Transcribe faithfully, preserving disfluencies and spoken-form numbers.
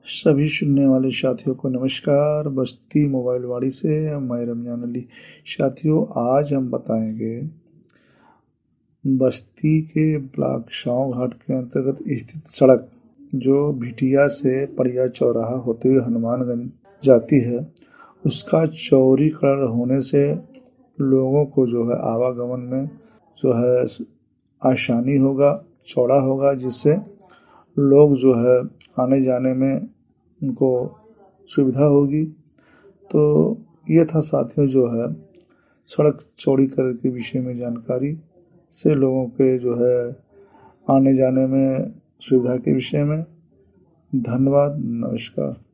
सभी सुनने वाले साथियों को नमस्कार। बस्ती मोबाइल वाड़ी से मैं रमजान अली। साथियों, आज हम बताएंगे बस्ती के ब्लॉक शाव घाट के अंतर्गत स्थित सड़क जो भिटिया से परिया चौराहा होते हुए हनुमानगंज जाती है, उसका चौड़ीकरण होने से लोगों को जो है आवागमन में जो है आसानी होगा, चौड़ा होगा, जिससे लोग जो है आने जाने में उनको सुविधा होगी। तो ये था साथियों जो है सड़क चौड़ीकरण के विषय में जानकारी से लोगों के जो है आने जाने में सुविधा के विषय में। धन्यवाद, नमस्कार।